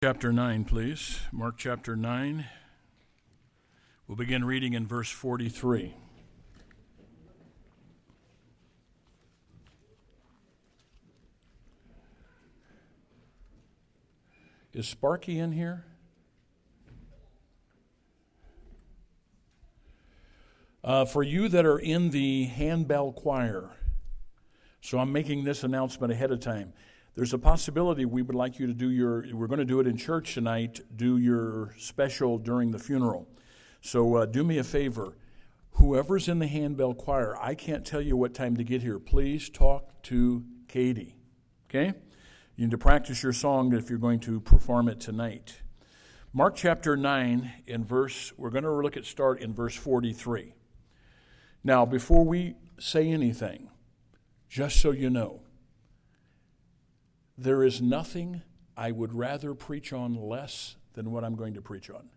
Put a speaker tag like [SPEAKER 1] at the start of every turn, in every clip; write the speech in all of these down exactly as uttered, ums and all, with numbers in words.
[SPEAKER 1] Chapter nine, please. Mark chapter nine. We'll begin reading in verse forty-three. Is Sparky in here? Uh, for you that are in the handbell choir, so I'm making this announcement ahead of time. There's a possibility we would like you to do your, we're going to do it in church tonight, do your special during the funeral. So uh, do me a favor. Whoever's in the handbell choir, I can't tell you what time to get here. Please talk to Katie, okay? You need to practice your song if you're going to perform it tonight. Mark chapter nine, in verse, we're going to look at start in verse forty-three. Now, before we say anything, just so you know, there is nothing I would rather preach on less than what I'm going to preach on.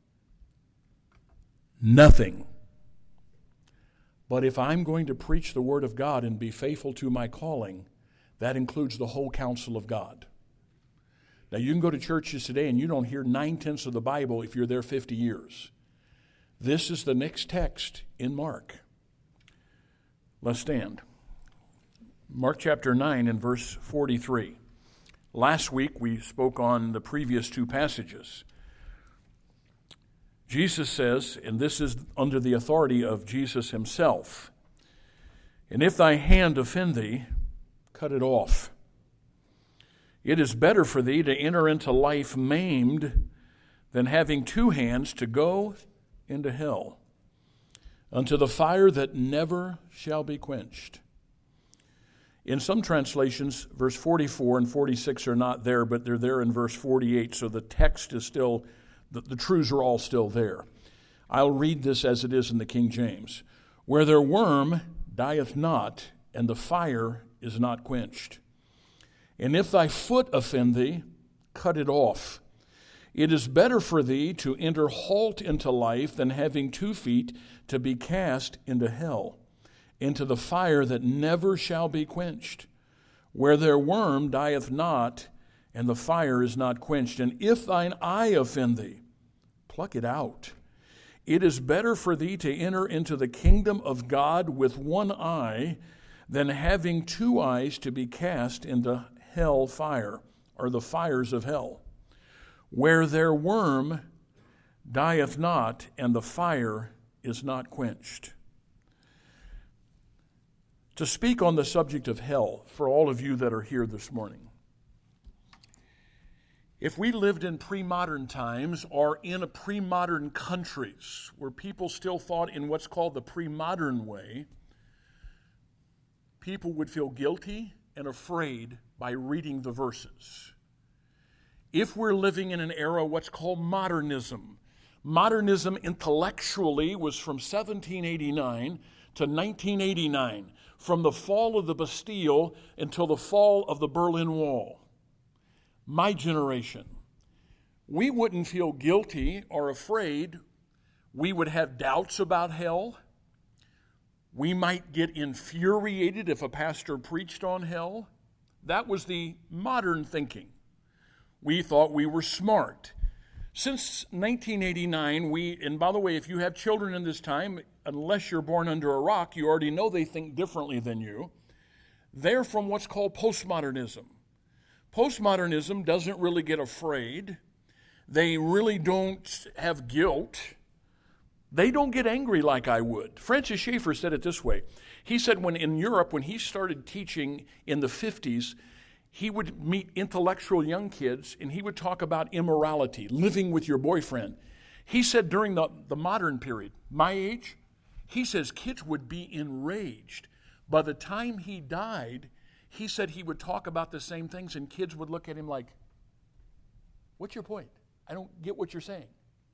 [SPEAKER 1] Nothing. But if I'm going to preach the Word of God and be faithful to my calling, that includes the whole counsel of God. Now, you can go to churches today and you don't hear nine-tenths of the Bible if you're there fifty years. This is the next text in Mark. Let's stand. Mark chapter nine and verse forty-three. Last week we spoke on the previous two passages. Jesus says, and this is under the authority of Jesus himself, "And if thy hand offend thee, cut it off. It is better for thee to enter into life maimed than having two hands to go into hell, unto the fire that never shall be quenched." In some translations, verse forty-four and forty-six are not there, but they're there in verse forty-eight, so the text is still, the, the truths are all still there. I'll read this as it is in the King James. "Where their worm dieth not, and the fire is not quenched. And if thy foot offend thee, cut it off. It is better for thee to enter halt into life than having two feet to be cast into hell, into the fire that never shall be quenched, where their worm dieth not, and the fire is not quenched. And if thine eye offend thee, pluck it out. It is better for thee to enter into the kingdom of God with one eye than having two eyes to be cast into hell fire," or the fires of hell, "where their worm dieth not, and the fire is not quenched." To speak on the subject of hell for all of you that are here this morning. If we lived in pre-modern times or in a pre-modern countries where people still thought in what's called the pre-modern way, people would feel guilty and afraid by reading the verses. If we're living in an era what's called modernism, modernism intellectually was from seventeen eighty-nine to nineteen eighty-nine, from the fall of the Bastille until the fall of the Berlin Wall. My generation, we wouldn't feel guilty or afraid. We would have doubts about hell. We might get infuriated if a pastor preached on hell. That was the modern thinking. We thought we were smart. Since nineteen eighty-nine, we, and by the way, if you have children in this time, unless you're born under a rock, you already know they think differently than you. They're from what's called postmodernism. Postmodernism doesn't really get afraid. They really don't have guilt. They don't get angry like I would. Francis Schaeffer said it this way. He said when in Europe, when he started teaching in the fifties, he would meet intellectual young kids and he would talk about immorality, living with your boyfriend. He said during the, the modern period, my age, he says kids would be enraged. By the time he died, he said he would talk about the same things and kids would look at him like, "What's your point? I don't get what you're saying."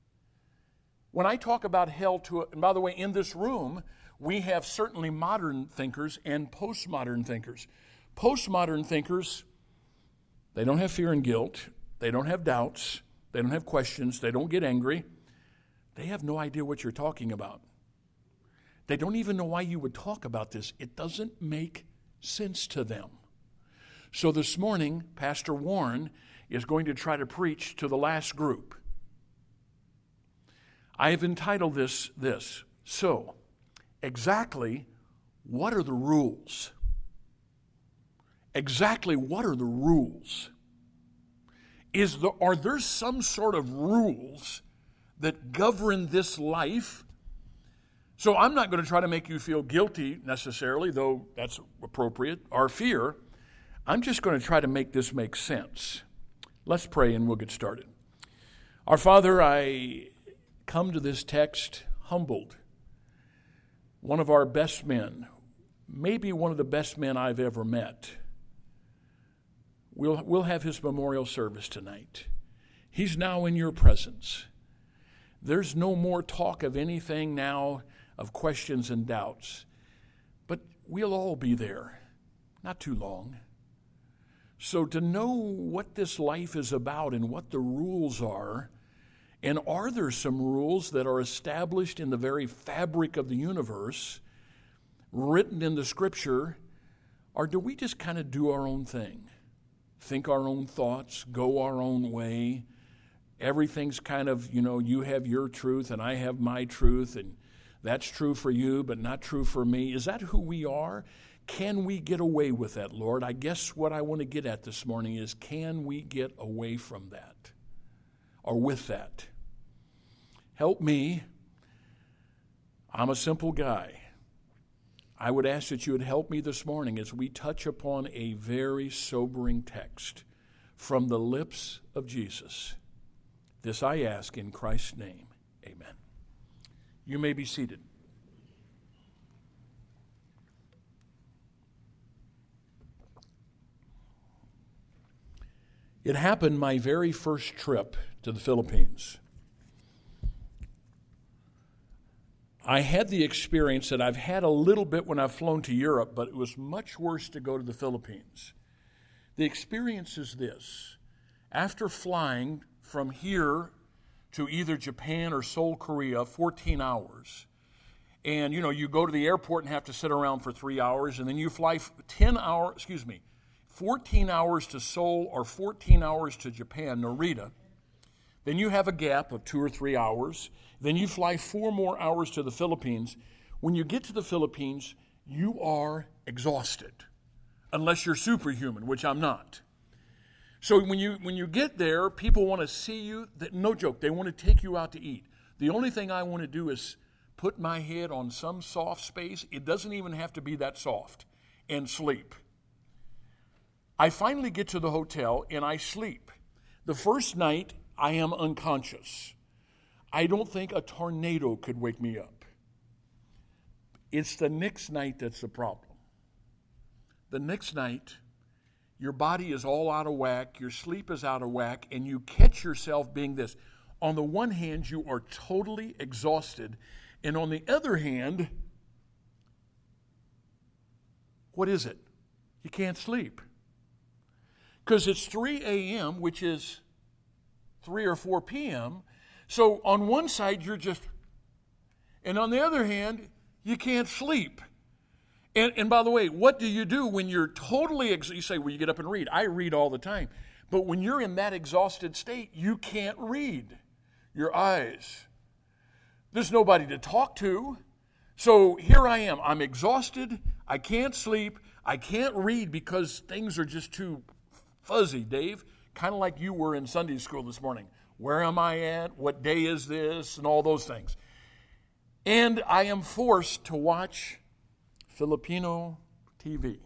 [SPEAKER 1] When I talk about hell to, and by the way, in this room, we have certainly modern thinkers and postmodern thinkers. Postmodern thinkers, they don't have fear and guilt. They don't have doubts. They don't have questions. They don't get angry. They have no idea what you're talking about. They don't even know why you would talk about this. It doesn't make sense to them. So this morning, Pastor Warren is going to try to preach to the last group. I have entitled this, this, so, exactly what are the rules? Exactly what are the rules? Is the, are there some sort of rules that govern this life? So I'm not going to try to make you feel guilty necessarily, though that's appropriate, or fear. I'm just going to try to make this make sense. Let's pray and we'll get started. Our Father, I come to this text humbled. One of our best men, maybe one of the best men I've ever met. We'll, we'll have his memorial service tonight. He's now in your presence. There's no more talk of anything now, of questions and doubts. But we'll all be there, not too long. So to know what this life is about and what the rules are, and are there some rules that are established in the very fabric of the universe, written in the Scripture, or do we just kind of do our own thing? Think our own thoughts, go our own way. Everything's kind of, you know, you have your truth and I have my truth, and that's true for you but not true for me. Is that who we are? Can we get away with that, Lord? I guess what I want to get at this morning is, can we get away from that or with that? Help me. I'm a simple guy. I would ask that you would help me this morning as we touch upon a very sobering text from the lips of Jesus. This I ask in Christ's name. Amen. You may be seated. It happened my very first trip to the Philippines. I had the experience that I've had a little bit when I've flown to Europe, but it was much worse to go to the Philippines. The experience is this. After flying from here to either Japan or Seoul, Korea, fourteen hours, and you know, you go to the airport and have to sit around for three hours, and then you fly ten hours, excuse me, fourteen hours to Seoul or fourteen hours to Japan, Narita. Then you have a gap of two or three hours. Then you fly four more hours to the Philippines. When you get to the Philippines, you are exhausted, unless you're superhuman, which I'm not. So when you when you get there, people want to see you. That, no joke, they want to take you out to eat. The only thing I want to do is put my head on some soft space. It doesn't even have to be that soft, and sleep. I finally get to the hotel and I sleep. The first night, I am unconscious. I don't think a tornado could wake me up. It's the next night that's the problem. The next night, your body is all out of whack, your sleep is out of whack, and you catch yourself being this. On the one hand, you are totally exhausted, and on the other hand, what is it? You can't sleep. Because it's three a.m., which is three or four p.m., so on one side, you're just, and on the other hand, you can't sleep. And, and by the way, what do you do when you're totally, ex- you say, well, you get up and read. I read all the time. But when you're in that exhausted state, you can't read. Your eyes. There's nobody to talk to. So here I am. I'm exhausted. I can't sleep. I can't read because things are just too fuzzy, Dave. Kind of like you were in Sunday school this morning. Where am I at? What day is this? And all those things. And I am forced to watch Filipino T V.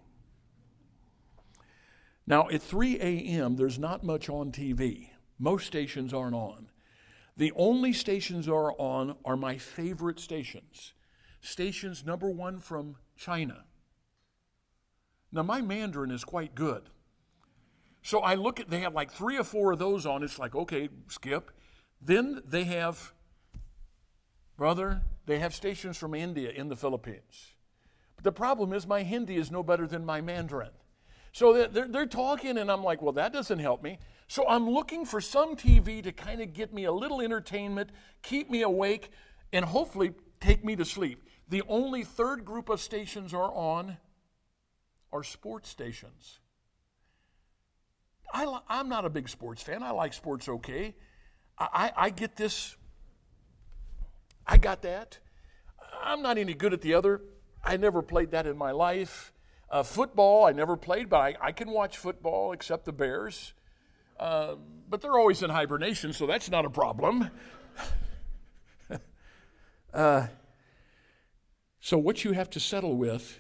[SPEAKER 1] Now, at three a.m., there's not much on T V. Most stations aren't on. The only stations that are on are my favorite stations. Stations number one from China. Now, my Mandarin is quite good. So I look at, they have like three or four of those on. It's like, okay, skip. Then they have, brother, they have stations from India in the Philippines. But the problem is my Hindi is no better than my Mandarin. So they're, they're talking, and I'm like, well, that doesn't help me. So I'm looking for some T V to kind of get me a little entertainment, keep me awake, and hopefully take me to sleep. The only third group of stations are on are sports stations. I, li- I'm not a big sports fan. I like sports okay. I, I, I get this. I got that. I'm not any good at the other. I never played that in my life. Uh, football, I never played, but I, I can watch football except the Bears. Uh, but they're always in hibernation, so that's not a problem. uh, so what you have to settle with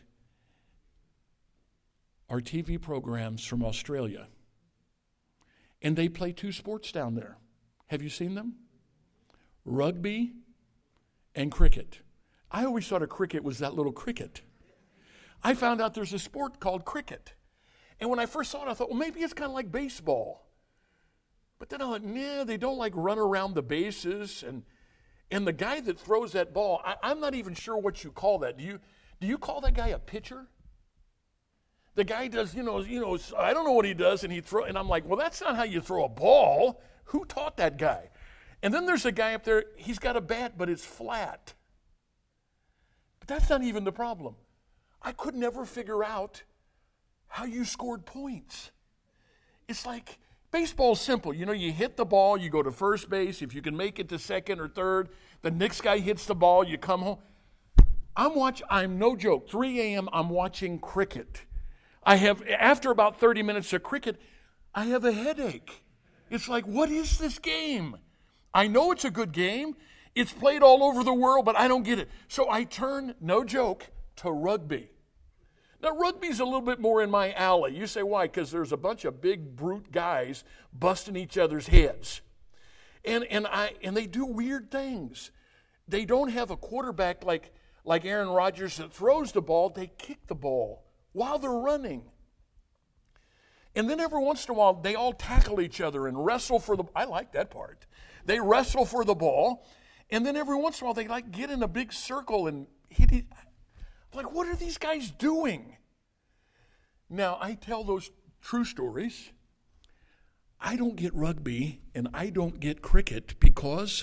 [SPEAKER 1] are T V programs from Australia. And they play two sports down there. Have you seen them? Rugby and cricket. I always thought a cricket was that little cricket. I found out there's a sport called cricket. And when I first saw it, I thought, well, maybe it's kind of like baseball. But then I thought, nah, they don't like run around the bases. And and the guy that throws that ball, I, I'm not even sure what you call that. Do you do you call that guy a pitcher? The guy does, you know, you know, I don't know what he does, and he throw, and I'm like, well, that's not how you throw a ball. Who taught that guy? And then there's a guy up there, he's got a bat, but it's flat. But that's not even the problem. I could never figure out how you scored points. It's like, baseball's simple. You know, you hit the ball, you go to first base. If you can make it to second or third, the next guy hits the ball, you come home. I'm watching, I'm no joke, three a.m., I'm watching cricket. I have, after about thirty minutes of cricket, I have a headache. It's like, what is this game? I know it's a good game. It's played all over the world, but I don't get it. So I turn, no joke, to rugby. Now, rugby's a little bit more in my alley. You say, why? Because there's a bunch of big, brute guys busting each other's heads. And and I and they do weird things. They don't have a quarterback like, like Aaron Rodgers that throws the ball. They kick the ball while they're running. And then every once in a while, they all tackle each other and wrestle for the, I like that part. They wrestle for the ball, and then every once in a while, they like get in a big circle and hit it. Like, what are these guys doing? Now, I tell those true stories. I don't get rugby and I don't get cricket because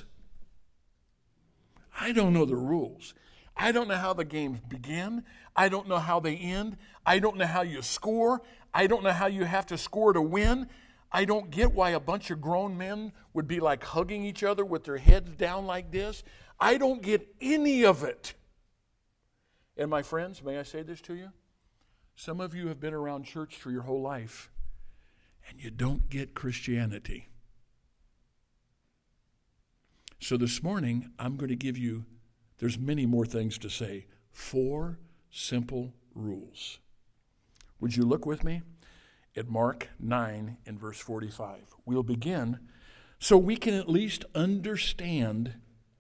[SPEAKER 1] I don't know the rules. I don't know how the games begin. I don't know how they end. I don't know how you score. I don't know how you have to score to win. I don't get why a bunch of grown men would be like hugging each other with their heads down like this. I don't get any of it. And my friends, may I say this to you? Some of you have been around church for your whole life, and you don't get Christianity. So this morning, I'm going to give you, there's many more things to say, four simple rules. Would you look with me at Mark nine and verse forty-five? We'll begin so we can at least understand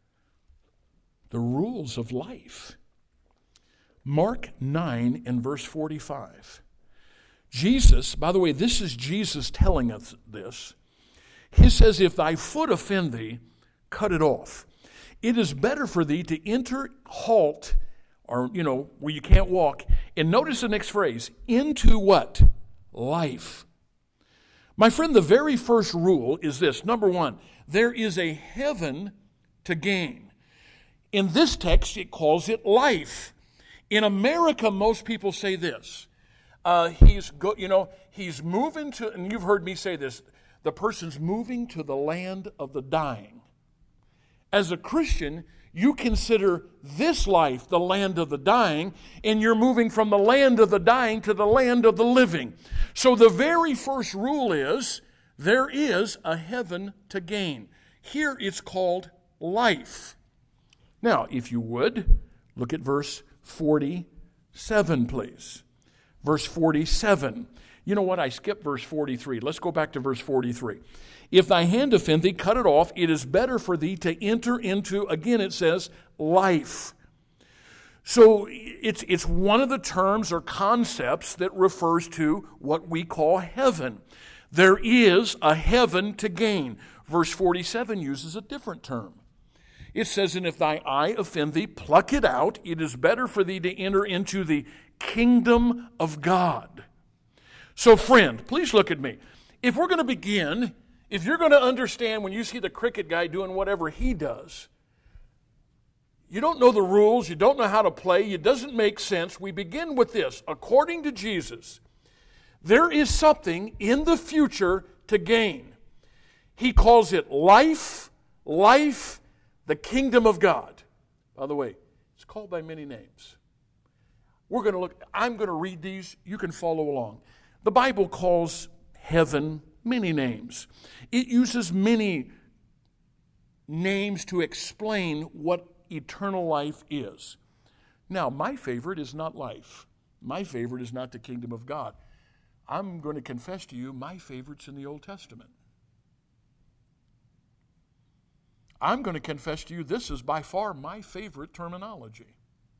[SPEAKER 1] the rules of life. Mark nine and verse forty-five. Jesus, by the way, this is Jesus telling us this. He says, if thy foot offend thee, cut it off. It is better for thee to enter, halt, or, you know, where you can't walk. And notice the next phrase, into what? Life. My friend, the very first rule is this. Number one, there is a heaven to gain. In this text, it calls it life. In America, most people say this. Uh, he's go, you know, he's moving to, and you've heard me say this, the person's moving to the land of the dying. As a Christian, you consider this life the land of the dying, and you're moving from the land of the dying to the land of the living. So the very first rule is, there is a heaven to gain. Here it's called life. Now, if you would, look at verse forty-seven, please. Verse forty-seven. You know what? I skipped verse forty-three. Let's go back to verse forty-three. If thy hand offend thee, cut it off. It is better for thee to enter into, again it says, life. So it's, it's one of the terms or concepts that refers to what we call heaven. There is a heaven to gain. Verse forty-seven uses a different term. It says, and if thy eye offend thee, pluck it out. It is better for thee to enter into the kingdom of God. So friend, please look at me. If we're going to begin, if you're going to understand when you see the cricket guy doing whatever he does, you don't know the rules, you don't know how to play, it doesn't make sense. We begin with this. According to Jesus, There is something in the future to gain. He calls it life, life, the kingdom of God. By the way, it's called by many names. We're going to look, I'm going to read these. You can follow along. The Bible calls heaven many names. It uses many names to explain what eternal life is. Now, my favorite is not life. My favorite is not the kingdom of God. I'm going to confess to you, my favorite's in the Old Testament. I'm going to confess to you, this is by far my favorite terminology.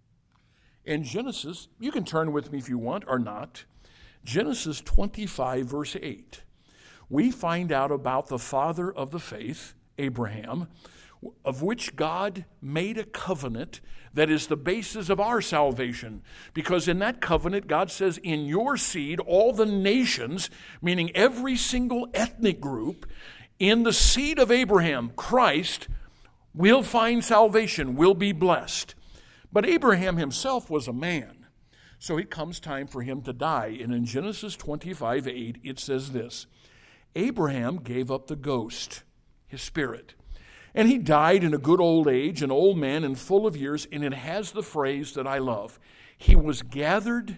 [SPEAKER 1] In Genesis, you can turn with me if you want or not. Genesis twenty-five, verse eight. We find out about the father of the faith, Abraham, of which God made a covenant that is the basis of our salvation. Because in that covenant, God says, in your seed, all the nations, meaning every single ethnic group, in the seed of Abraham, Christ, will find salvation, will be blessed. But Abraham himself was a man, so it comes time for him to die. And in Genesis twenty-five, eight, it says this, Abraham gave up the ghost, his spirit, and he died in a good old age, an old man and full of years, and it has the phrase that I love. He was gathered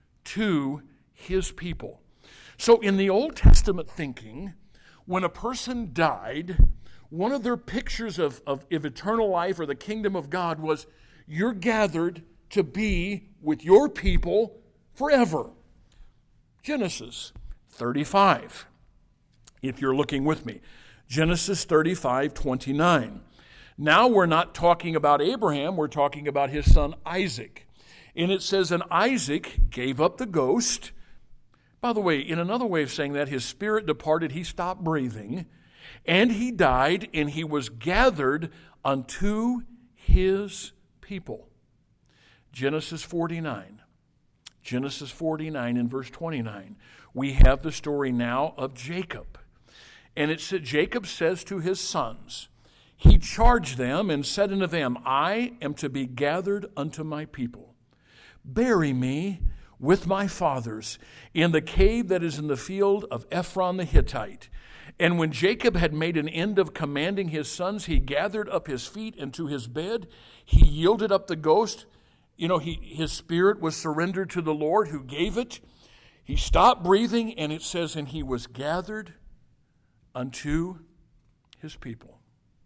[SPEAKER 1] to his people. So in the Old Testament thinking, when a person died, one of their pictures of, of, of eternal life or the kingdom of God was, you're gathered to be with your people forever. Genesis thirty-five, if you're looking with me. Genesis thirty-five, twenty-nine. Now we're not talking about Abraham, we're talking about his son Isaac. And it says, and Isaac gave up the ghost. By the way, in another way of saying that, his spirit departed, he stopped breathing, and he died, and he was gathered unto his people. Genesis forty-nine. Genesis forty-nine and verse twenty-nine. We have the story now of Jacob. And it said, Jacob says to his sons, he charged them and said unto them, I am to be gathered unto my people. Bury me with my fathers in the cave that is in the field of Ephron the Hittite. And when Jacob had made an end of commanding his sons, he gathered up his feet into his bed. He yielded up the ghost. You know, he, his spirit was surrendered to the Lord who gave it. He stopped breathing, and it says, and he was gathered unto his people.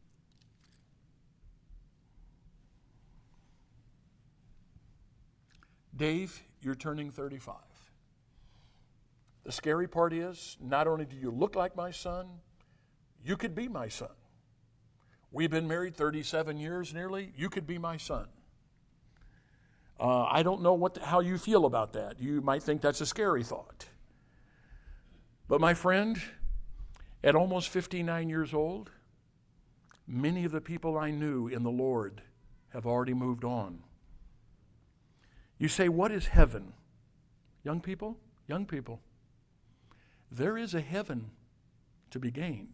[SPEAKER 1] Dave, you're turning thirty-five. The scary part is, not only do you look like my son, you could be my son. We've been married thirty-seven years nearly. You could be my son. Uh, I don't know what the, how you feel about that. You might think that's a scary thought. But my friend, at almost fifty-nine years old, many of the people I knew in the Lord have already moved on. You say, what is heaven? Young people, young people, there is a heaven to be gained.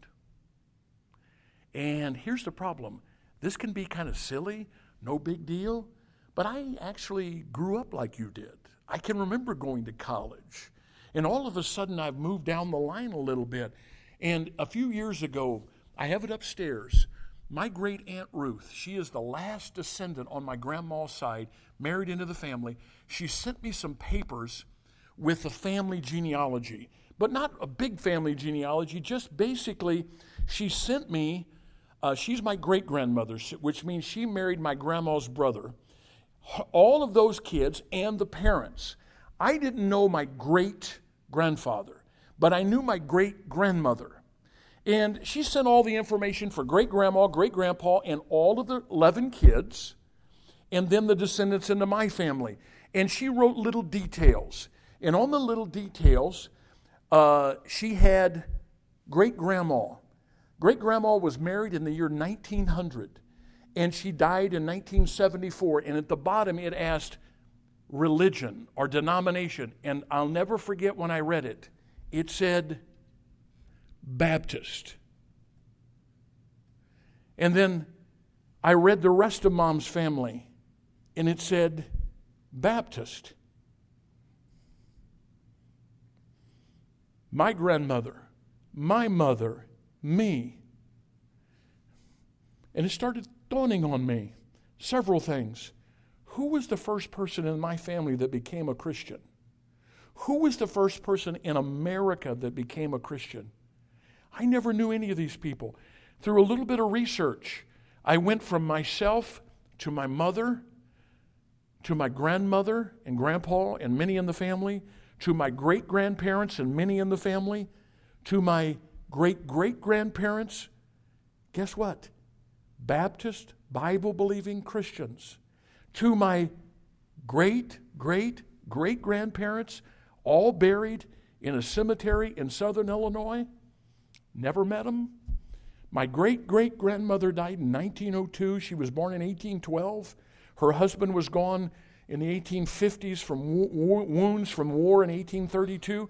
[SPEAKER 1] And here's the problem. This can be kind of silly, no big deal, but I actually grew up like you did. I can remember going to college, and all of a sudden I've moved down the line a little bit. And a few years ago, I have it upstairs, my great Aunt Ruth, she is the last descendant on my grandma's side, married into the family. She sent me some papers with the family genealogy, but not a big family genealogy, just basically she sent me, uh, she's my great-grandmother, which means she married my grandma's brother, all of those kids and the parents. I didn't know my great-grandfather, but I knew my great-grandmother. And she sent all the information for great-grandma, great-grandpa, and all of the eleven kids, and then the descendants into my family. And she wrote little details. And on the little details, uh, she had great-grandma. Great-grandma was married in the year nineteen hundred, and she died in nineteen seventy-four. And at the bottom, it asked religion or denomination. And I'll never forget when I read it. It said Baptist. And then I read the rest of Mom's family, and it said Baptist. my grandmother, my mother, me. And it started dawning on me several things. Who was the first person in my family that became a Christian? Who was the first person in America that became a Christian? I never knew any of these people. Through a little bit of research, I went from myself to my mother, to my grandmother and grandpa and many in the family, to my great-grandparents and many in the family, to my great-great-grandparents. Guess what? Baptist, Bible-believing Christians. To my great-great-great-grandparents, all buried in a cemetery in southern Illinois. Never met them. My great-great-grandmother died in nineteen oh two. She was born in eighteen twelve. Her husband was gone in the eighteen fifties from wo- wounds from war in eighteen thirty-two.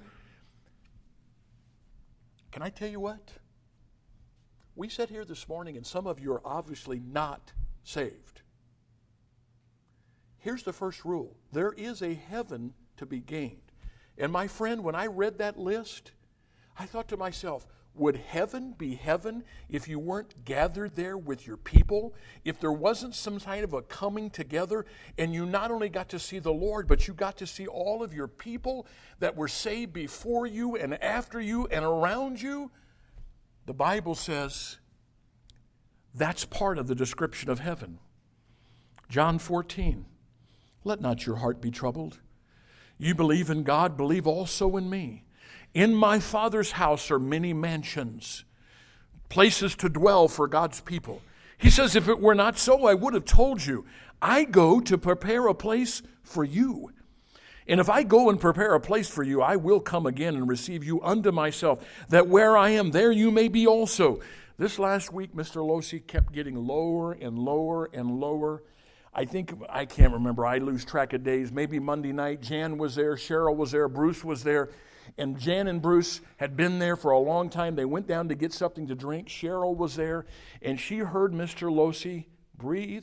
[SPEAKER 1] Can I tell you what? We sit here this morning and some of you are obviously not saved. Here's the first rule. There is a heaven to be gained. And my friend, when I read that list, I thought to myself, would heaven be heaven if you weren't gathered there with your people? If there wasn't some kind of a coming together and you not only got to see the Lord, but you got to see all of your people that were saved before you and after you and around you? The Bible says that's part of the description of heaven. John fourteen, let not your heart be troubled. You believe in God, believe also in me. In my Father's house are many mansions, places to dwell for God's people. He says, if it were not so, I would have told you. I go to prepare a place for you. And if I go and prepare a place for you, I will come again and receive you unto myself, that where I am, there you may be also. This last week, Mister Losi kept getting lower and lower and lower. I think, I can't remember, I lose track of days. Maybe Monday night, Jan was there, Cheryl was there, Bruce was there. And Jan and Bruce had been there for a long time. They went down to get something to drink. Cheryl was there, and she heard Mister Losi breathe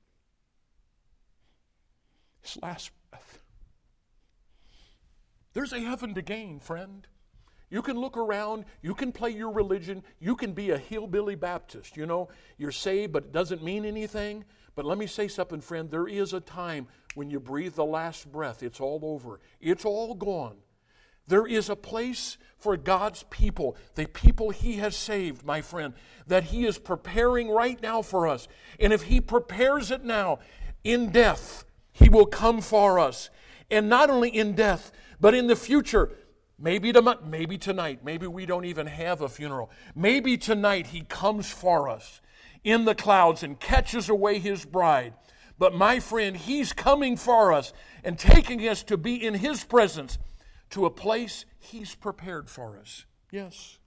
[SPEAKER 1] his last breath. There's a heaven to gain, friend. You can look around, you can play your religion, you can be a hillbilly Baptist. You know, you're saved, but it doesn't mean anything. But let me say something, friend. There is a time when you breathe the last breath. It's all over. It's all gone. There is a place for God's people, the people He has saved, my friend, that He is preparing right now for us. And if He prepares it now, in death, He will come for us. And not only in death, but in the future, maybe, to, maybe tonight, maybe we don't even have a funeral. Maybe tonight He comes for us in the clouds and catches away His bride. But my friend, He's coming for us and taking us to be in His presence, to a place He's prepared for us. Yes.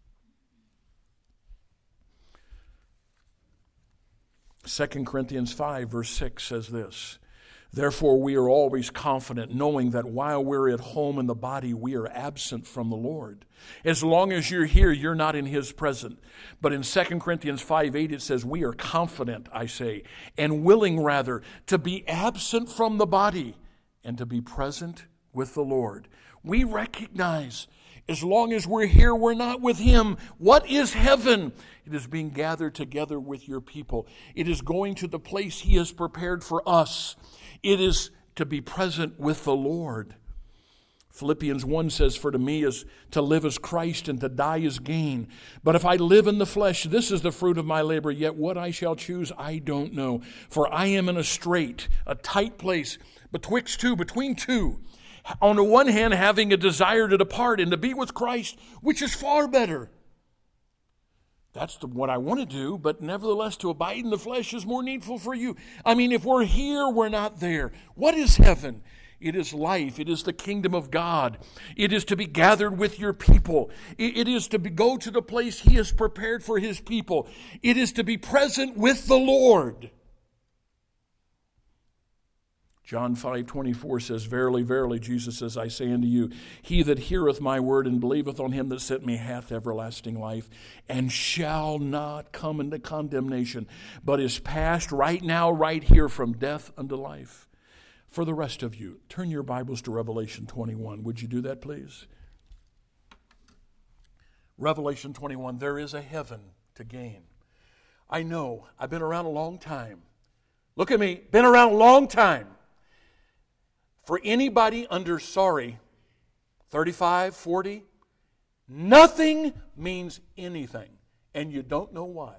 [SPEAKER 1] Second Corinthians five, verse six says this, therefore we are always confident, knowing that while we're at home in the body, we are absent from the Lord. As long as you're here, you're not in His presence. But in Second Corinthians five, eight, it says, we are confident, I say, and willing rather, to be absent from the body and to be present with the Lord. We recognize as long as we're here, we're not with Him. What is heaven? It is being gathered together with your people. It is going to the place He has prepared for us. It is to be present with the Lord. Philippians one says, for to me is to live as Christ and to die is gain. But if I live in the flesh, this is the fruit of my labor. Yet what I shall choose, I don't know. For I am in a strait, a tight place, betwixt two, between two. On the one hand, having a desire to depart and to be with Christ, which is far better. That's the, what I want to do, but nevertheless, to abide in the flesh is more needful for you. I mean, if we're here, we're not there. What is heaven? It is life. It is the kingdom of God. It is to be gathered with your people. It, it is to be, go to the place He has prepared for His people. It is to be present with the Lord. John five twenty-four says, verily, verily, Jesus says, I say unto you, he that heareth my word and believeth on Him that sent me hath everlasting life, and shall not come into condemnation, but is passed right now, right here, from death unto life. For the rest of you, turn your Bibles to Revelation twenty-one. Would you do that, please? Revelation twenty-one, there is a heaven to gain. I know, I've been around a long time. Look at me, been around a long time. For anybody under, sorry, thirty-five, forty, nothing means anything, and you don't know why.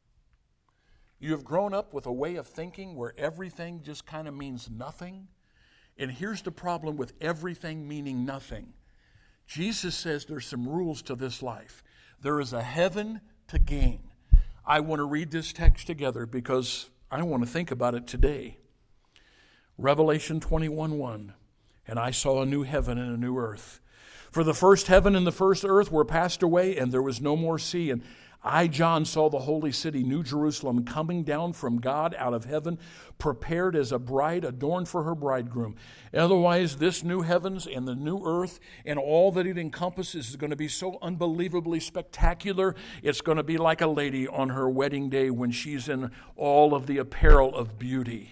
[SPEAKER 1] You have grown up with a way of thinking where everything just kind of means nothing. And here's the problem with everything meaning nothing. Jesus says there's some rules to this life. There is a heaven to gain. I want to read this text together because I want to think about it today. Revelation twenty-one one, and I saw a new heaven and a new earth. For the first heaven and the first earth were passed away, and there was no more sea. And I, John, saw the holy city, New Jerusalem, coming down from God out of heaven, prepared as a bride adorned for her bridegroom. Otherwise, this new heavens and the new earth and all that it encompasses is going to be so unbelievably spectacular. It's going to be like a lady on her wedding day when she's in all of the apparel of beauty.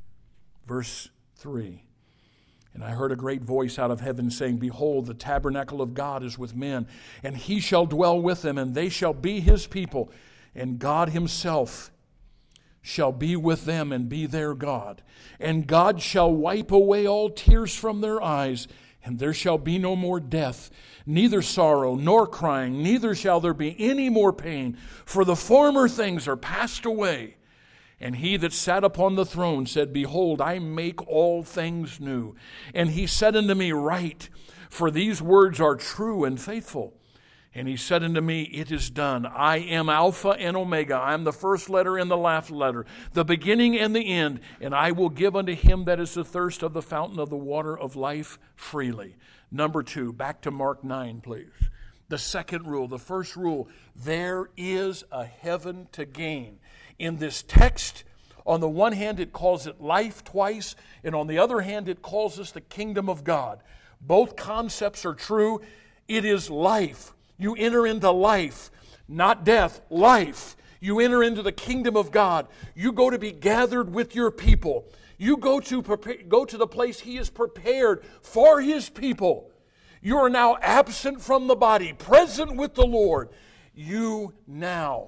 [SPEAKER 1] Verse three. And I heard a great voice out of heaven saying, Behold, the tabernacle of God is with men, and he shall dwell with them, and they shall be his people, and God himself shall be with them and be their God. And God shall wipe away all tears from their eyes, and there shall be no more death, neither sorrow nor crying, neither shall there be any more pain, for the former things are passed away. And he that sat upon the throne said, Behold, I make all things new. And he said unto me, Write, for these words are true and faithful. And he said unto me, It is done. I am Alpha and Omega. I am the first letter and the last letter, the beginning and the end. And I will give unto him that is athirst of the fountain of the water of life freely. Number two, back to Mark nine, please. The second rule, the first rule, there is a heaven to gain. In this text, on the one hand, it calls it life twice, and on the other hand, it calls us the kingdom of God. Both concepts are true. It is life. You enter into life, not death, life. You enter into the kingdom of God. You go to be gathered with your people. You go to prepare, go to the place he has prepared for his people. You are now absent from the body, present with the Lord. You now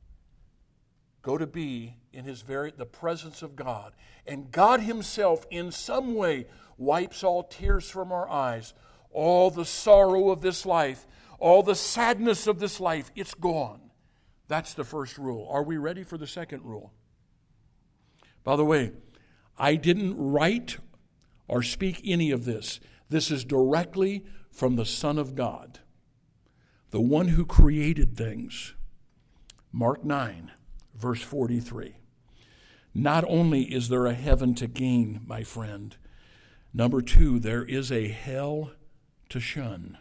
[SPEAKER 1] go to be in his very the presence of God. And God himself in some way wipes all tears from our eyes. All the sorrow of this life, all the sadness of this life, it's gone. That's the first rule. Are we ready for the second rule? By the way, I didn't write or speak any of this. This is directly from the Son of God, the one who created things. Mark nine. Verse forty-three. Not only is there a heaven to gain, my friend, number two, there is a hell to shun.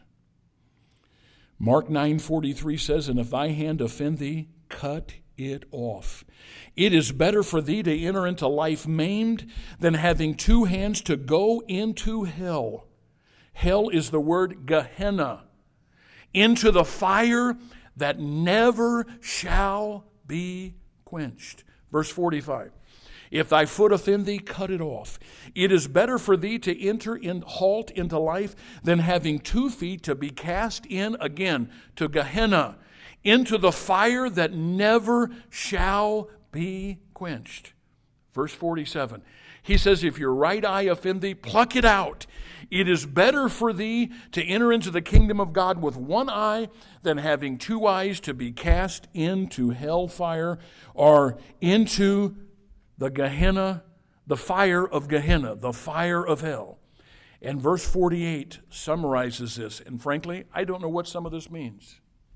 [SPEAKER 1] Mark nine forty-three says, And if thy hand offend thee, cut it off. It is better for thee to enter into life maimed than having two hands to go into hell. Hell is the word Gehenna, into the fire that never shall be quenched. Verse forty-five. If thy foot offend thee, cut it off. It is better for thee to enter in halt into life than having two feet to be cast in again to Gehenna, into the fire that never shall be quenched. Verse forty-seven. He says, if your right eye offend thee, pluck it out. It is better for thee to enter into the kingdom of God with one eye than having two eyes to be cast into hellfire or into the Gehenna, the fire of Gehenna, the fire of hell. And verse forty-eight summarizes this. And frankly, I don't know what some of this means.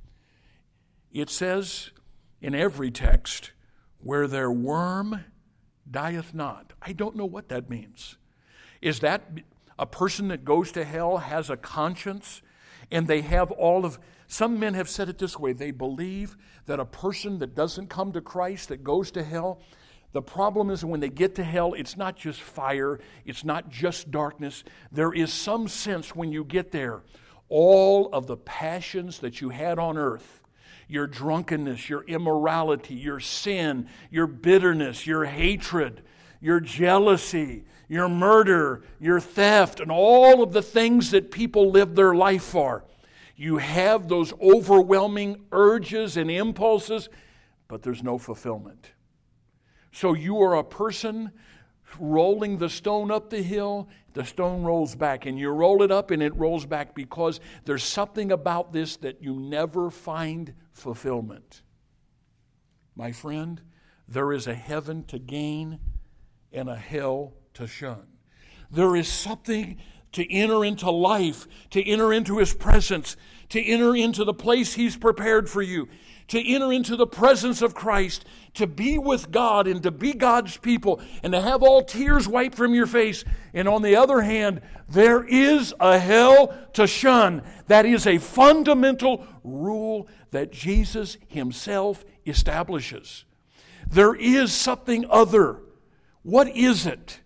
[SPEAKER 1] It says in every text, where their worm dieth not. I don't know what that means. Is that a person that goes to hell has a conscience and they have all of, some men have said it this way, they believe that a person that doesn't come to Christ, that goes to hell, the problem is when they get to hell, it's not just fire, it's not just darkness. There is some sense when you get there, all of the passions that you had on earth, your drunkenness, your immorality, your sin, your bitterness, your hatred, your jealousy, your murder, your theft, and all of the things that people live their life for. You have those overwhelming urges and impulses, but there's no fulfillment. So you are a person rolling the stone up the hill, the stone rolls back, and you roll it up and it rolls back because there's something about this that you never find fulfillment. My friend, there is a heaven to gain and a hell to shun. There is something to enter into life, to enter into His presence, to enter into the place He's prepared for you, to enter into the presence of Christ, to be with God and to be God's people and to have all tears wiped from your face. And on the other hand, there is a hell to shun. That is a fundamental rule that Jesus Himself establishes. There is something other. What is it?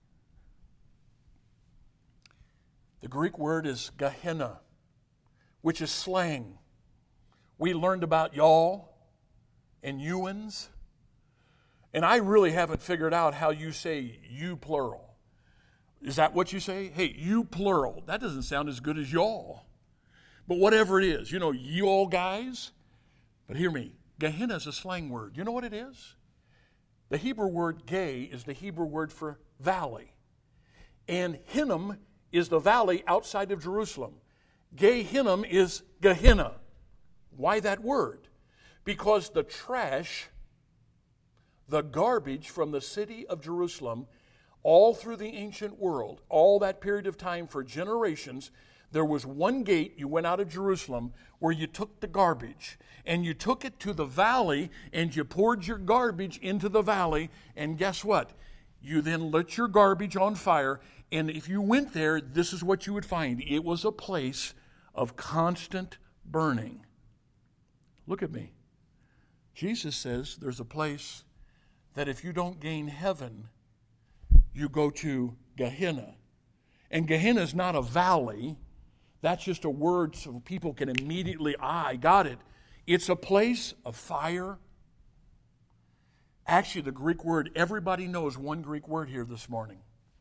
[SPEAKER 1] The Greek word is Gehenna, which is slang. We learned about y'all and youans, and I really haven't figured out how you say you plural. Is that what you say? Hey, you plural. That doesn't sound as good as y'all. But whatever it is, you know, you all guys. But hear me, Gehenna is a slang word. You know what it is? The Hebrew word gay is the Hebrew word for valley. And Hinnom is the valley outside of Jerusalem. Gehinnom is Gehenna. Why that word? Because the trash, the garbage from the city of Jerusalem, all through the ancient world, all that period of time for generations, there was one gate, you went out of Jerusalem, where you took the garbage, and you took it to the valley, and you poured your garbage into the valley, and guess what? You then lit your garbage on fire, and if you went there, this is what you would find. It was a place of constant burning. Look at me. Jesus says there's a place that if you don't gain heaven, you go to Gehenna. And Gehenna is not a valley. That's just a word so people can immediately, ah, I got it. It's a place of fire. Actually, the Greek word, everybody knows one Greek word here this morning.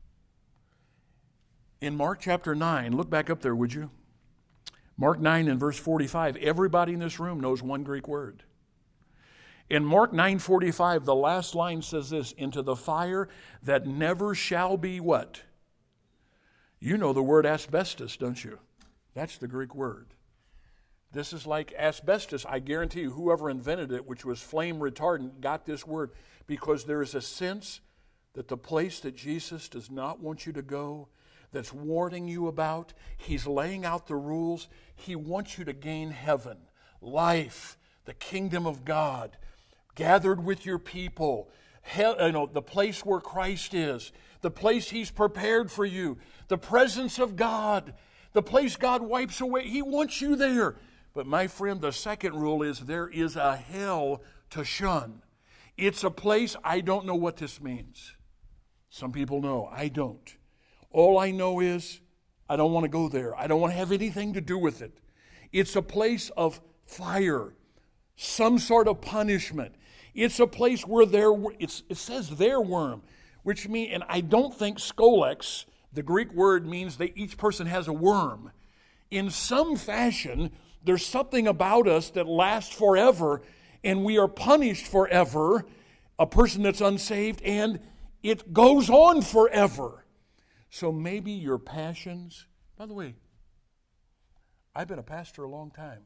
[SPEAKER 1] In Mark chapter nine, look back up there, would you? Mark nine and verse forty-five, everybody in this room knows one Greek word. In Mark nine forty-five, the last line says this, into the fire that never shall be what? You know the word asbestos, don't you? That's the Greek word. This is like asbestos. I guarantee you whoever invented it, which was flame retardant, got this word because there is a sense that the place that Jesus does not want you to go, that's warning you about, He's laying out the rules. He wants you to gain heaven, life, the kingdom of God, gathered with your people, hell, you know, the place where Christ is, the place He's prepared for you, the presence of God, the place God wipes away. He wants you there. But my friend, the second rule is there is a hell to shun. It's a place, I don't know what this means. Some people know, I don't. All I know is I don't want to go there. I don't want to have anything to do with it. It's a place of fire, some sort of punishment. It's a place where there, it's, it says their worm, which means, and I don't think scolex, the Greek word means that each person has a worm. In some fashion, there's something about us that lasts forever, and we are punished forever, a person that's unsaved, and it goes on forever. So maybe your passions, by the way, I've been a pastor a long time.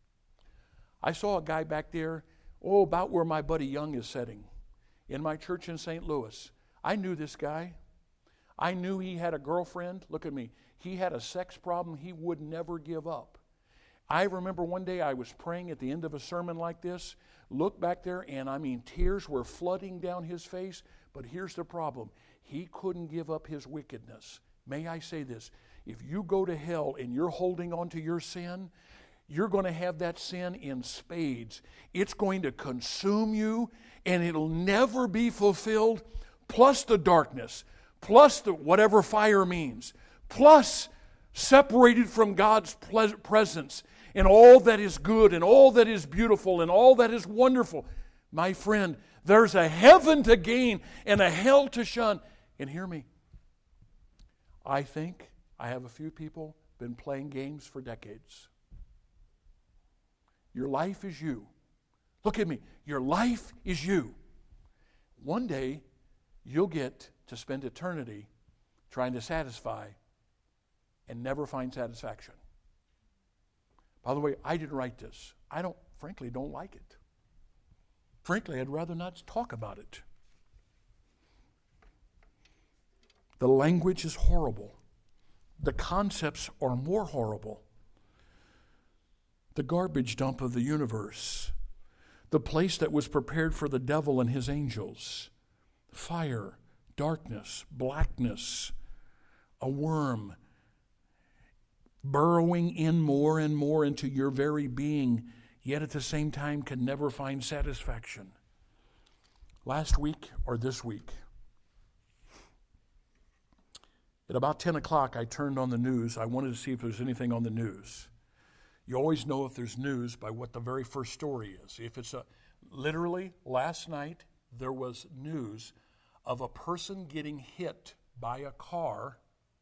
[SPEAKER 1] I saw a guy back there, oh, about where my buddy Young is sitting, in my church in Saint Louis. I knew this guy. I knew he had a girlfriend. Look at me. He had a sex problem he would never give up. I remember one day I was praying at the end of a sermon like this, looked back there, and I mean, tears were flooding down his face. But here's the problem. He couldn't give up his wickedness. May I say this? If you go to hell and you're holding on to your sin, you're going to have that sin in spades. It's going to consume you, and it'll never be fulfilled, plus the darkness, plus the whatever fire means, plus separated from God's presence and all that is good and all that is beautiful and all that is wonderful. My friend, there's a heaven to gain and a hell to shun. And hear me, I think I have a few people been playing games for decades. Your life is you. Look at me. Your life is you. One day, you'll get to spend eternity trying to satisfy and never find satisfaction. By the way, I didn't write this. I don't, frankly, don't like it. Frankly, I'd rather not talk about it. The language is horrible. The concepts are more horrible. The garbage dump of the universe. The place that was prepared for the devil and his angels. Fire, darkness, blackness, a worm burrowing in more and more into your very being, yet at the same time can never find satisfaction. Last week or this week, at about ten o'clock, I turned on the news. I wanted to see if there's anything on the news. You always know if there's news by what the very first story is. If it's a, literally, last night, there was news of a person getting hit by a car,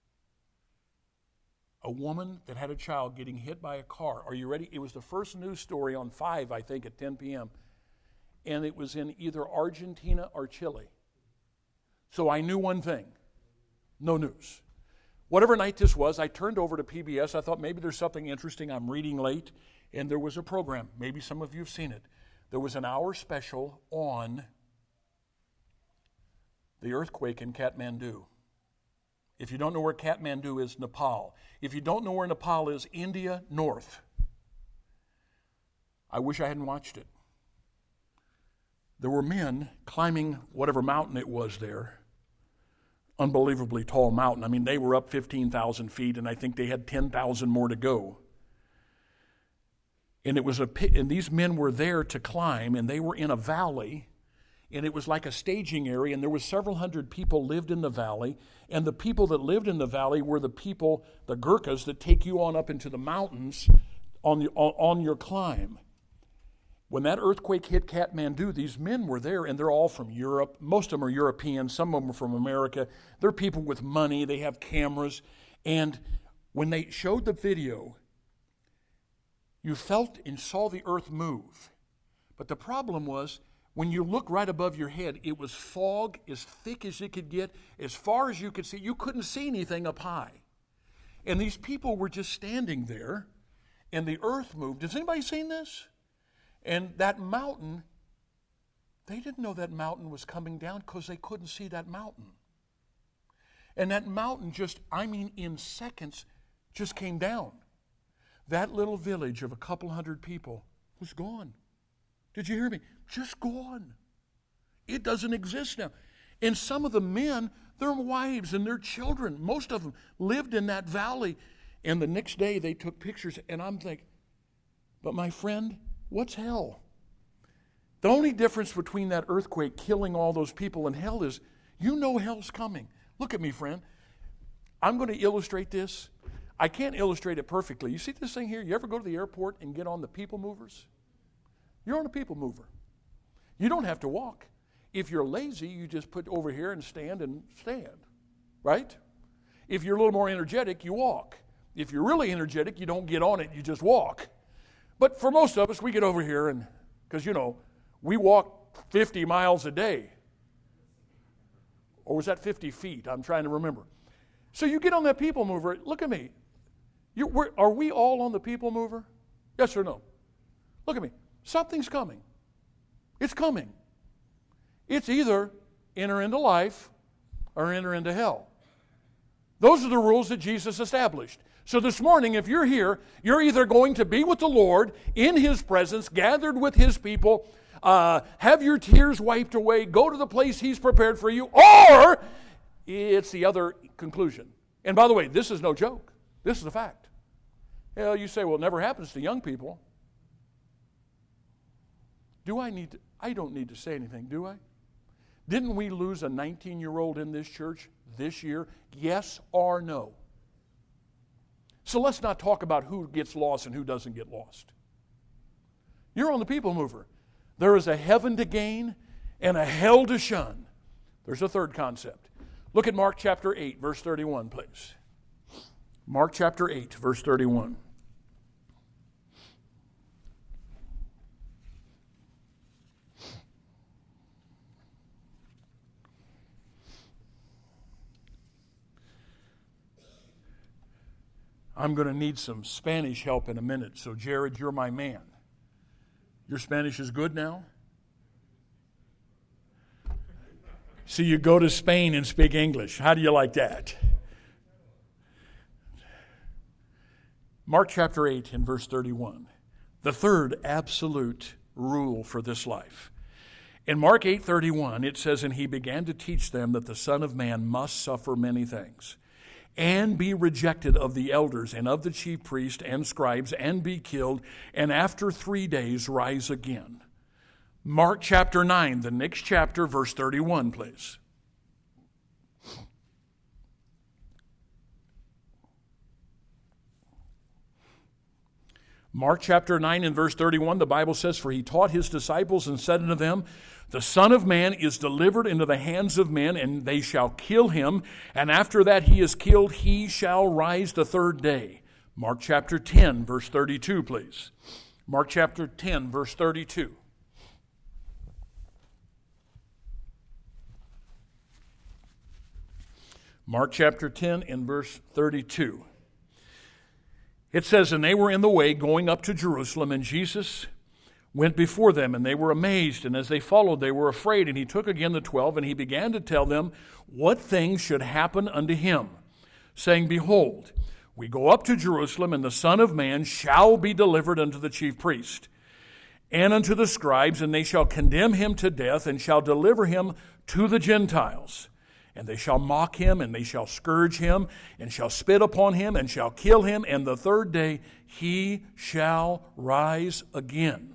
[SPEAKER 1] a woman that had a child getting hit by a car. Are you ready? It was the first news story on five, I think, at ten p.m., and it was in either Argentina or Chile. So I knew one thing. No news. Whatever night this was, I turned over to P B S. I thought maybe there's something interesting. I'm reading late, and there was a program. Maybe some of you have seen it. There was an hour special on the earthquake in Kathmandu. If you don't know where Kathmandu is, Nepal. If you don't know where Nepal is, India, north. I wish I hadn't watched it. There were men climbing whatever mountain it was there. Unbelievably tall mountain. I mean, they were up fifteen thousand feet, and I think they had ten thousand more to go. And it was a pit, and these men were there to climb, and they were in a valley, and it was like a staging area, and there were several hundred people lived in the valley, and the people that lived in the valley were the people, the Gurkhas, that take you on up into the mountains on, the, on, on your climb. When that earthquake hit Kathmandu, these men were there, and they're all from Europe. Most of them are European. Some of them are from America. They're people with money. They have cameras. And when they showed the video, you felt and saw the earth move. But the problem was, when you look right above your head, it was fog as thick as it could get, as far as you could see. You couldn't see anything up high. And these people were just standing there, and the earth moved. Has anybody seen this? And that mountain, they didn't know that mountain was coming down because they couldn't see that mountain. And that mountain just, I mean, in seconds, just came down. That little village of a couple hundred people was gone. Did you hear me? Just gone. It doesn't exist now. And some of the men, their wives and their children, most of them lived in that valley. And the next day they took pictures, and I'm thinking, but my friend, what's hell? The only difference between that earthquake killing all those people and hell is you know hell's coming. Look at me, friend. I'm going to illustrate this. I can't illustrate it perfectly. You see this thing here? You ever go to the airport and get on the people movers? You're on a people mover. You don't have to walk. If you're lazy, you just put over here and stand and stand, right? If you're a little more energetic, you walk. If you're really energetic, you don't get on it, you just walk. But for most of us, we get over here and, because, you know, we walk fifty miles a day. Or was that fifty feet? I'm trying to remember. So you get on that people mover. Look at me. You, we're, are we all on the people mover? Yes or no? Look at me. Something's coming. It's coming. It's either enter into life or enter into hell. Those are the rules that Jesus established. So this morning, if you're here, you're either going to be with the Lord in His presence, gathered with His people, uh, have your tears wiped away, go to the place He's prepared for you, or it's the other conclusion. And by the way, this is no joke. This is a fact. You know, you say, well, it never happens to young people. Do I need to? I don't need to say anything, do I? Didn't we lose a nineteen-year-old in this church this year? Yes or no? So let's not talk about who gets lost and who doesn't get lost. You're on the people mover. There is a heaven to gain and a hell to shun. There's a third concept. Look at Mark chapter eight, verse thirty-one, please. Mark chapter eight, verse thirty-one. I'm going to need some Spanish help in a minute, so Jared, you're my man. Your Spanish is good now? So you go to Spain and speak English. How do you like that? Mark chapter eight and verse thirty-one. The third absolute rule for this life. In Mark eight thirty-one, it says, "And he began to teach them that the Son of Man must suffer many things, and be rejected of the elders and of the chief priests and scribes, and be killed, and after three days rise again." Mark chapter nine, the next chapter, verse thirty-one, please. Mark chapter nine and verse thirty-one, the Bible says, "For he taught his disciples and said unto them, The Son of Man is delivered into the hands of men, and they shall kill him, and after that he is killed, he shall rise the third day." Mark chapter ten, verse thirty-two, please. Mark chapter ten, verse thirty-two. Mark chapter ten and verse thirty-two. It says, "And they were in the way going up to Jerusalem, and Jesus went before them, and they were amazed, and as they followed, they were afraid. And he took again the twelve, and he began to tell them what things should happen unto him, saying, Behold, we go up to Jerusalem, and the Son of Man shall be delivered unto the chief priest and unto the scribes, and they shall condemn him to death, and shall deliver him to the Gentiles. And they shall mock him, and they shall scourge him, and shall spit upon him, and shall kill him, and the third day he shall rise again."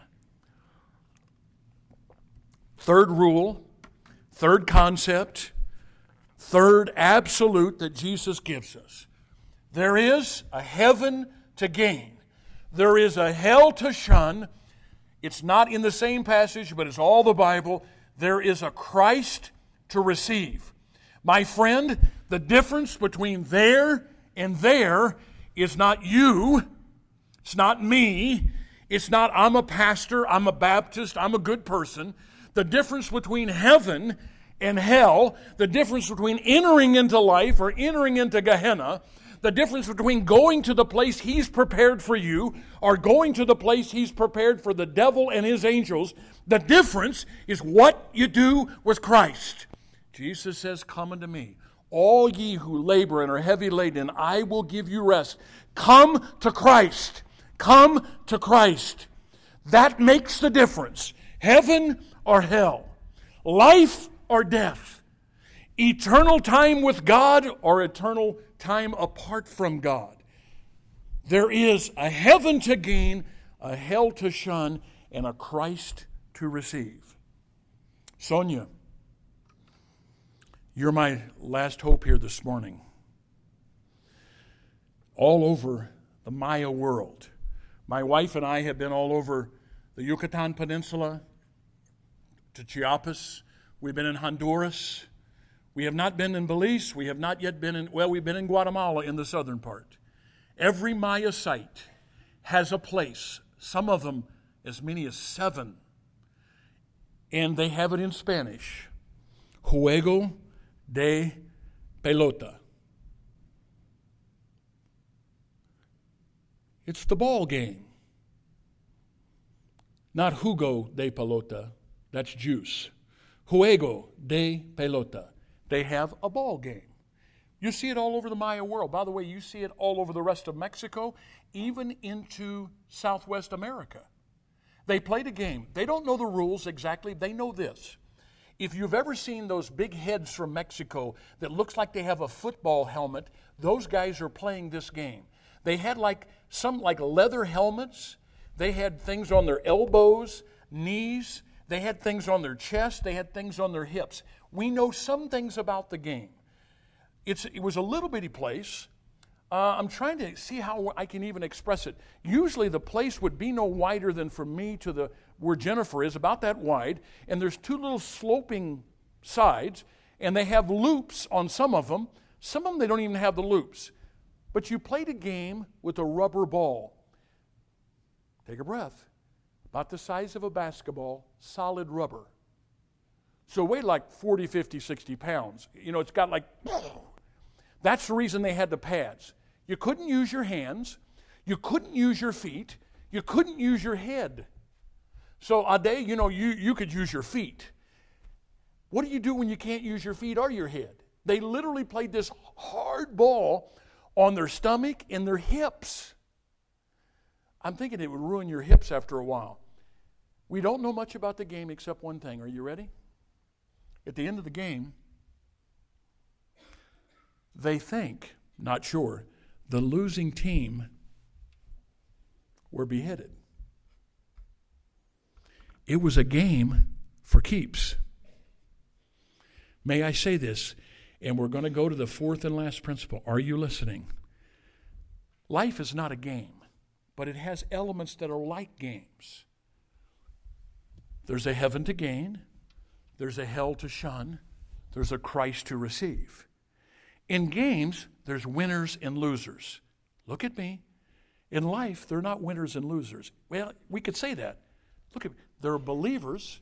[SPEAKER 1] Third rule, third concept, third absolute that Jesus gives us. There is a heaven to gain. There is a hell to shun. It's not in the same passage, but it's all the Bible. There is a Christ to receive. My friend, the difference between there and there is not you. It's not me. It's not I'm a pastor, I'm a Baptist, I'm a good person. The difference between heaven and hell, the difference between entering into life or entering into Gehenna, the difference between going to the place He's prepared for you or going to the place He's prepared for the devil and his angels, the difference is what you do with Christ. Jesus says, "Come unto me, all ye who labor and are heavy laden, and I will give you rest." Come to Christ. Come to Christ. That makes the difference. Heaven or hell. Life or death. Eternal time with God or eternal time apart from God. There is a heaven to gain, a hell to shun, and a Christ to receive. Sonia, you're my last hope here this morning. All over the Maya world. My wife and I have been all over the Yucatan Peninsula, to Chiapas. We've been in Honduras. We have not been in Belize. We have not yet been in, well, we've been in Guatemala in the southern part. Every Maya site has a place, some of them as many as seven. And they have it in Spanish. Juego de pelota. It's the ball game. Not jugo de pelota, that's juice. Juego de pelota. They have a ball game. You see it all over the Maya world. By the way, you see it all over the rest of Mexico, even into Southwest America. They played a game. They don't know the rules exactly. They know this. If you've ever seen those big heads from Mexico that looks like they have a football helmet, those guys are playing this game. They had like some like leather helmets. They had things on their elbows, knees. They had things on their chest. They had things on their hips. We know some things about the game. It's, it was a little bitty place. Uh, I'm trying to see how I can even express it. Usually the place would be no wider than from me to the where Jennifer is, about that wide. And there's two little sloping sides, and they have loops on some of them. Some of them they don't even have the loops. But you played a game with a rubber ball. Take a breath. About the size of a basketball, solid rubber. So it weighed like forty, fifty, sixty pounds. You know, it's got like... That's the reason they had the pads. You couldn't use your hands. You couldn't use your feet. You couldn't use your head. So a day, you know, you, you could use your feet. What do you do when you can't use your feet or your head? They literally played this hard ball on their stomach and their hips. I'm thinking it would ruin your hips after a while. We don't know much about the game except one thing. Are you ready? At the end of the game, they think, not sure, the losing team were beheaded. It was a game for keeps. May I say this? And we're going to go to the fourth and last principle. Are you listening? Life is not a game, but it has elements that are like games. There's a heaven to gain. There's a hell to shun. There's a Christ to receive. In games, there's winners and losers. Look at me. In life, they're not winners and losers. Well, we could say that. Look at me. There are believers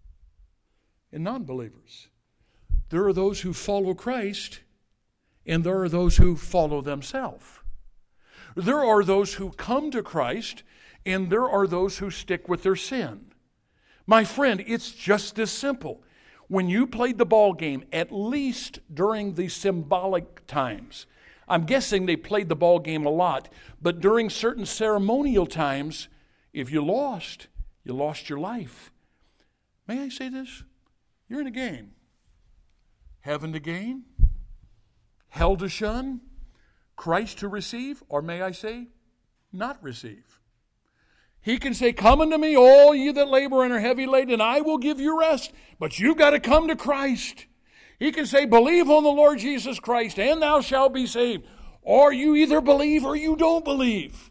[SPEAKER 1] and non-believers. There are those who follow Christ, and there are those who follow themselves. There are those who come to Christ, and there are those who stick with their sin. My friend, it's just this simple. When you played the ball game, at least during the symbolic times, I'm guessing they played the ball game a lot, but during certain ceremonial times, if you lost, you lost your life. May I say this? You're in a game. Heaven to gain, hell to shun, Christ to receive, or may I say, not receive. He can say, come unto me, all ye that labor and are heavy laden, and I will give you rest. But you've got to come to Christ. He can say, believe on the Lord Jesus Christ, and thou shalt be saved. Or you either believe or you don't believe.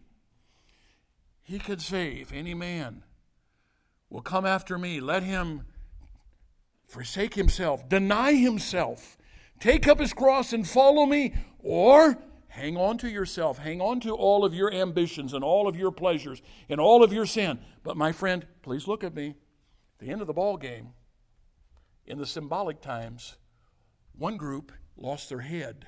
[SPEAKER 1] He could say, if any man will come after me, let him forsake himself, deny himself, take up his cross and follow me, or hang on to yourself, hang on to all of your ambitions and all of your pleasures and all of your sin. But my friend, please look at me. At the end of the ball game, in the symbolic times, one group lost their head.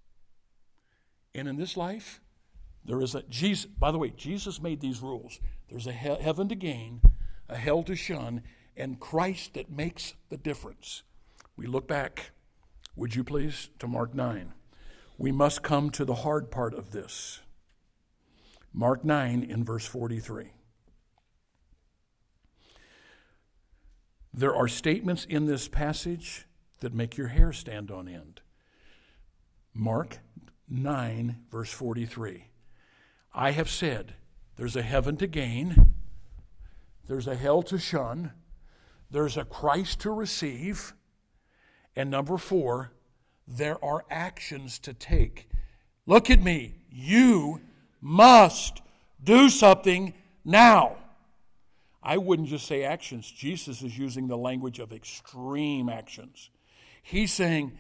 [SPEAKER 1] And in this life, there is a, Jesus, by the way, Jesus made these rules. There's a he- heaven to gain, a hell to shun, and Christ that makes the difference. We look back, would you please, to Mark nine. We must come to the hard part of this. Mark nine in verse forty-three. There are statements in this passage that make your hair stand on end. Mark nine, verse forty-three. I have said, there's a heaven to gain, there's a hell to shun, there's a Christ to receive, and number four, there are actions to take. Look at me. You must do something now. I wouldn't just say actions. Jesus is using the language of extreme actions. He's saying,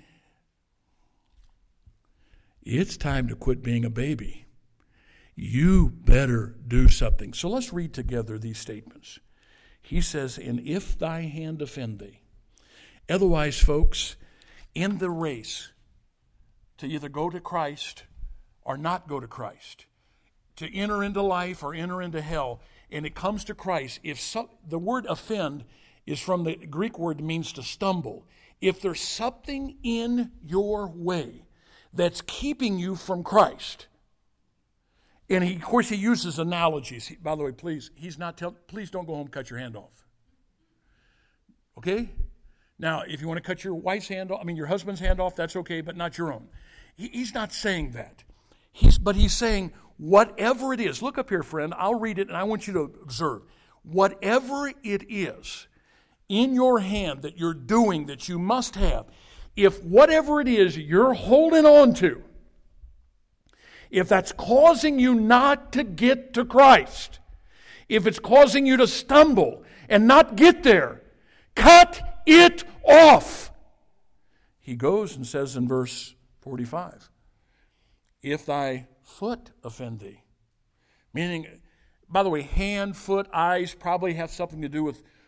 [SPEAKER 1] it's time to quit being a baby. You better do something. So let's read together these statements. He says, and if thy hand offend thee. Otherwise, folks, in the race to either go to Christ or not go to Christ, to enter into life or enter into hell, and it comes to Christ, if so, the word offend is from the Greek word means to stumble. If there's something in your way that's keeping you from Christ, and he, of course he uses analogies. He, by the way, please, he's not tell, please don't go home and cut your hand off. Okay? Now, if you want to cut your wife's hand off, I mean your husband's hand off, that's okay, but not your own. He, he's not saying that. He's, but he's saying whatever it is. Look up here, friend. I'll read it, and I want you to observe. Whatever it is in your hand that you're doing that you must have, if whatever it is you're holding on to, if that's causing you not to get to Christ, if it's causing you to stumble and not get there, cut it off. He goes and says in verse forty-five, if thy foot offend thee, meaning, by the way, hand, foot, eyes probably have something to do with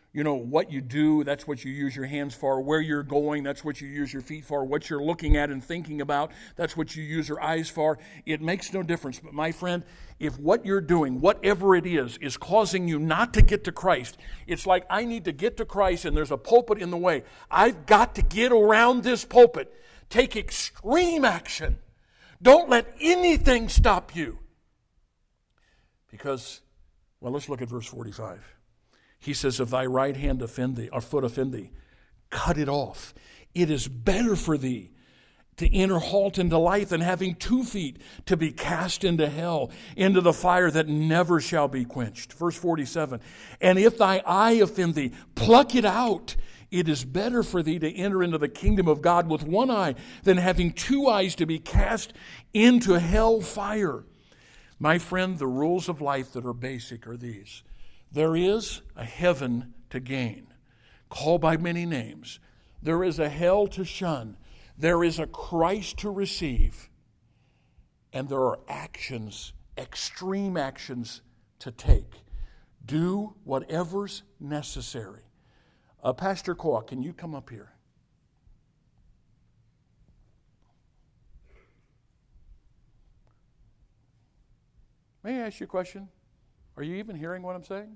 [SPEAKER 1] You know, what you do, that's what you use your hands for. Where you're going, that's what you use your feet for. What you're looking at and thinking about, that's what you use your eyes for. It makes no difference. But my friend, if what you're doing, whatever it is, is causing you not to get to Christ, it's like I need to get to Christ and there's a pulpit in the way. I've got to get around this pulpit. Take extreme action. Don't let anything stop you. Because, well, let's look at verse forty-five. He says, if thy right hand offend thee, or foot offend thee, cut it off. It is better for thee to enter halt into life than having two feet to be cast into hell, into the fire that never shall be quenched. Verse forty-seven, and if thy eye offend thee, pluck it out. It is better for thee to enter into the kingdom of God with one eye than having two eyes to be cast into hell fire. My friend, the rules of life that are basic are these. There is a heaven to gain, called by many names. There is a hell to shun. There is a Christ to receive. And there are actions, extreme actions to take. Do whatever's necessary. Uh, Pastor Koa, can you come up here? May I ask you a question? Are you even hearing what I'm saying?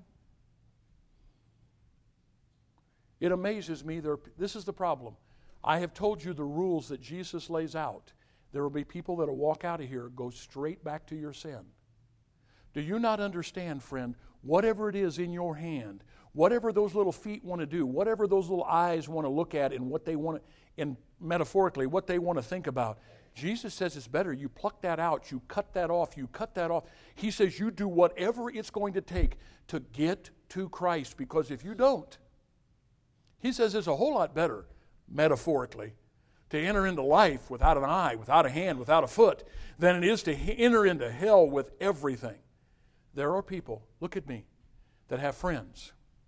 [SPEAKER 1] It amazes me. There, this is the problem. I have told you the rules that Jesus lays out. There will be people that will walk out of here and go straight back to your sin. Do you not understand, friend, whatever it is in your hand, whatever those little feet want to do, whatever those little eyes want to look at and what they want to, and metaphorically, what they want to think about, Jesus says it's better. You pluck that out. You cut that off. You cut that off. He says you do whatever it's going to take to get to Christ. Because if you don't, he says it's a whole lot better, metaphorically, to enter into life without an eye, without a hand, without a foot, than it is to enter into hell with everything. There are people, look at me, that have friends.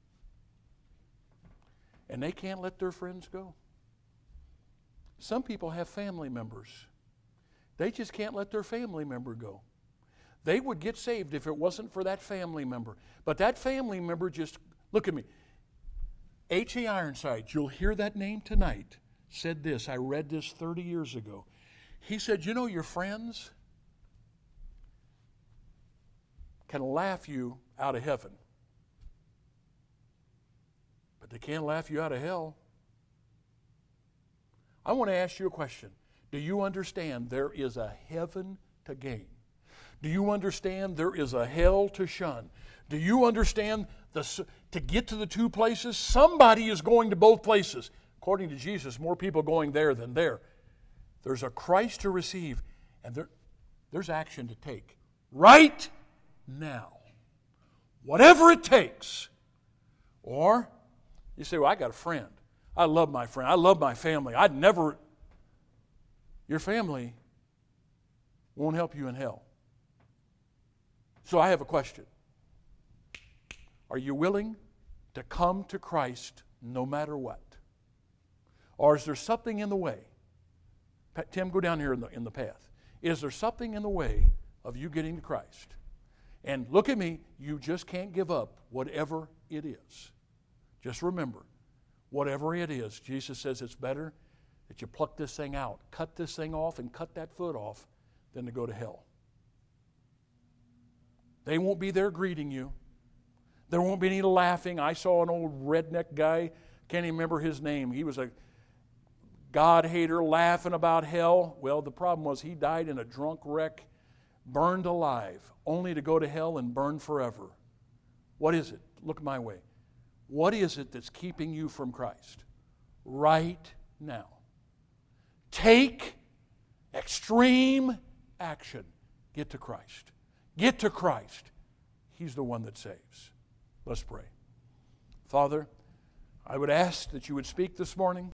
[SPEAKER 1] And they can't let their friends go. Some people have family members. They just can't let their family member go. They would get saved if it wasn't for that family member. But that family member just, look at me. H A Ironside, you'll hear that name tonight, said this. I read this thirty years ago. He said, you know, your friends can laugh you out of heaven, but they can't laugh you out of hell. I want to ask you a question. Do you understand there is a heaven to gain? Do you understand there is a hell to shun? Do you understand the, to get to the two places? Somebody is going to both places. According to Jesus, more people going there than there. There's a Christ to receive, and there, there's action to take right now. Whatever it takes. Or you say, well, I got a friend. I love my friend. I love my family. I'd never... Your family won't help you in hell. So I have a question. Are you willing to come to Christ no matter what? Or is there something in the way? Tim, go down here in the, in the path. Is there something in the way of you getting to Christ? And look at me, you just can't give up whatever it is. Just remember, whatever it is, Jesus says it's better that you pluck this thing out, cut this thing off and cut that foot off than to go to hell. They won't be there greeting you. There won't be any laughing. I saw an old redneck guy, can't even remember his name. He was a God hater laughing about hell. Well, the problem was he died in a drunk wreck, burned alive, only to go to hell and burn forever. What is it? Look my way. What is it that's keeping you from Christ? Right now. Take extreme action. Get to Christ. Get to Christ. He's the one that saves. Let's pray. Father, I would ask that you would speak this morning.